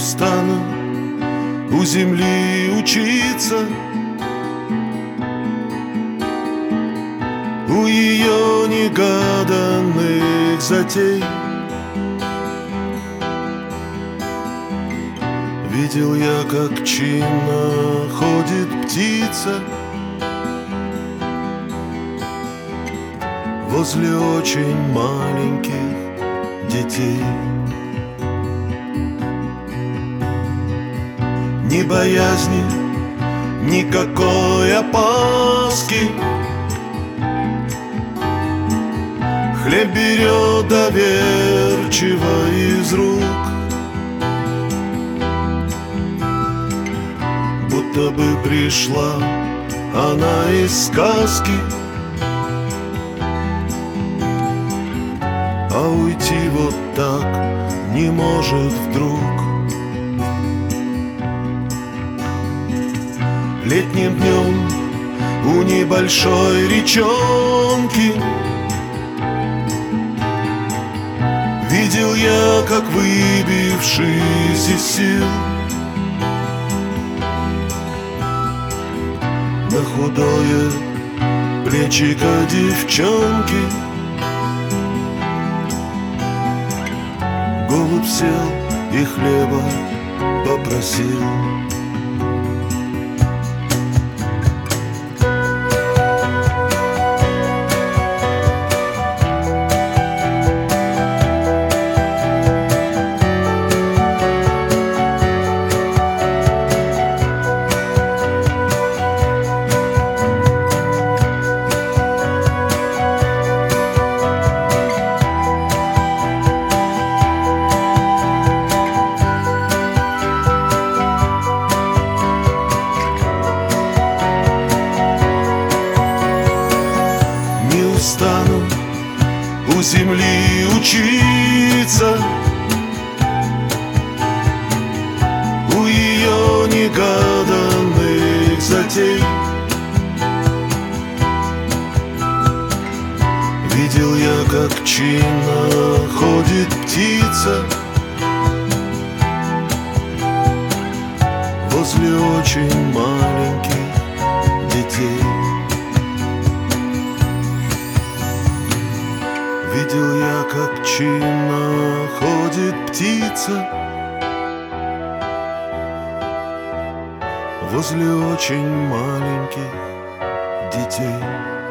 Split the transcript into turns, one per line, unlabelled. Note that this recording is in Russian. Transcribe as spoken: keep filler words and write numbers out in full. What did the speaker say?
устану у земли учиться, у ее негаданных затей. Видел я, как чинно ходит птица возле очень маленьких детей. Ни боязни, никакой опаски, хлеб берет доверчиво из рук, будто бы пришла она из сказки, а уйти вот так не может вдруг. Летним днем у небольшой речонки видел я, как, выбившись из сил, на худое плечико девчонки голубь сел и хлеба попросил. Стану у земли учиться, у ее негаданных затей. Видел я, как чинно ходит птица возле очень маленьких детей. Видел я, как чинно ходит птица возле очень маленьких детей.